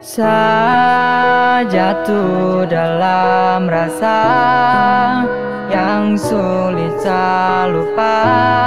Saya jatuh dalam rasa yang sulit saya lupa.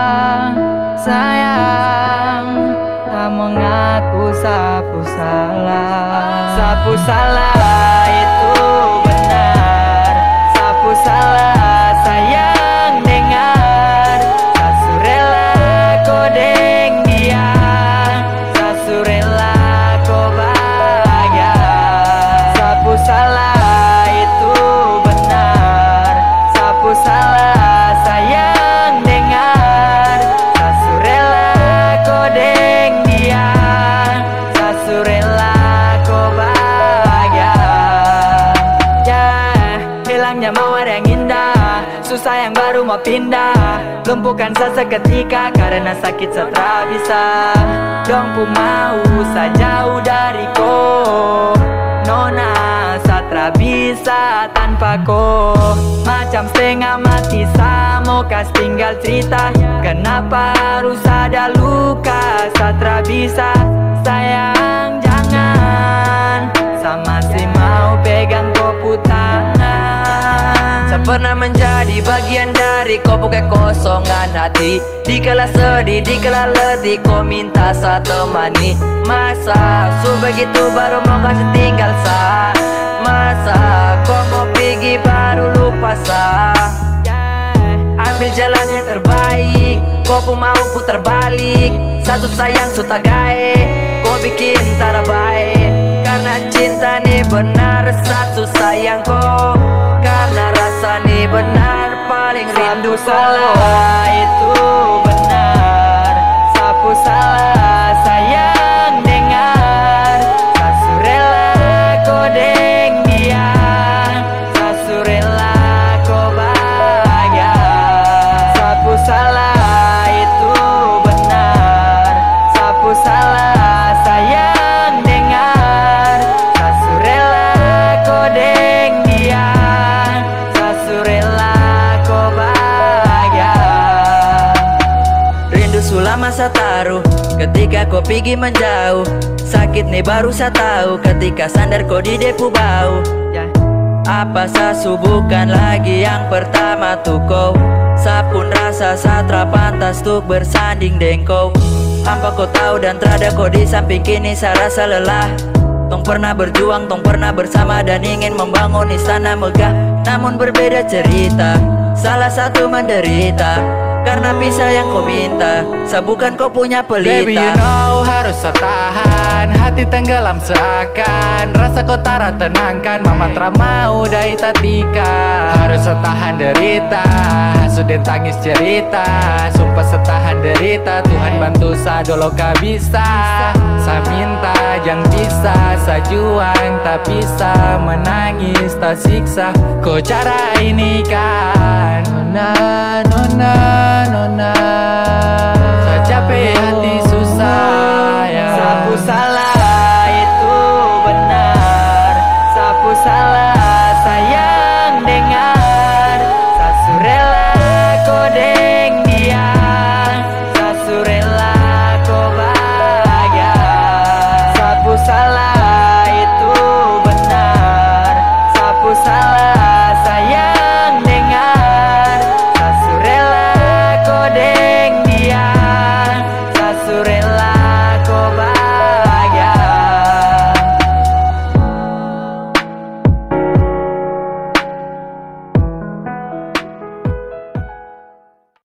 Sayang, tak mengaku sapu salah. Sapu salah itu benar. Sapu salah sayang dengar. Sasu rela kau deng dia. Sasu rela kau bahagia. Sapu salah itu benar. Sapu salah sayang dengar. Sasu rela kau deng dia. Sasu rela kau bahagia. Ya, hilangnya mawar yang indah, susah yang baru mau pindah. Lumpuhkan saya seketika karena sakit setra bisa. Dong pu mau jauh dari ko. Nona satra bisa tanpa ko. Macam setengah mati samo kas tinggal cerita. Kenapa harus ada luka satra bisa. Sayang jangan, sama si mau pegang kopu tangan. Saya pernah menjadi bagian dari kopu kekosongan hati. Dikala sedih, dikala letih, kau minta saya temani. Masa su begitu baru mau kasih tinggal sa. Masa kau mau pergi baru lupa sa. Ambil jalan yang terbaik, kau mau putar balik. Satu sayang su tagae, kau bikin tara baik. Karena cinta nih benar, satu sayang kau. Karena rasa nih benar, paling rindu salah itu benar. Sapu salah sayang dengar. Sasu rela kau deng dia. Sasu rela kau bahagia. Sapu salah itu benar. Sapu salah sayang dengar. Sasu rela kau deng dia. Sasu rela kau bahagia. Rindu sulama saya taruh ketika kau pergi menjauh. Sakit nih baru saya tahu ketika sandar kau di depu bau. Apa saya bukan lagi yang pertama tuh kau. Saya pun rasa saya pantas tuh bersanding dengan kau. Apa kau tahu dan terada kau di samping kini saya rasa lelah. Tong pernah berjuang, tong pernah bersama dan ingin membangun istana megah. Namun berbeda cerita, salah satu menderita karena pisah yang kau minta. Saya bukan kau punya pelita. Baby you know harus saya tahan. Hati tenggelam seakan. Rasa kau tara tenangkan. Mama tra mau dai tatika. Harus saya tahan derita. Sudah tangis cerita. Sumpah saya tahan derita. Tuhan bantu saya dolo ka bisa. Saya minta jangan bisa. Saya juang tak bisa. Menangis tak siksa. Kau cara ini kan. Nona, nona, nona. Saya capek hati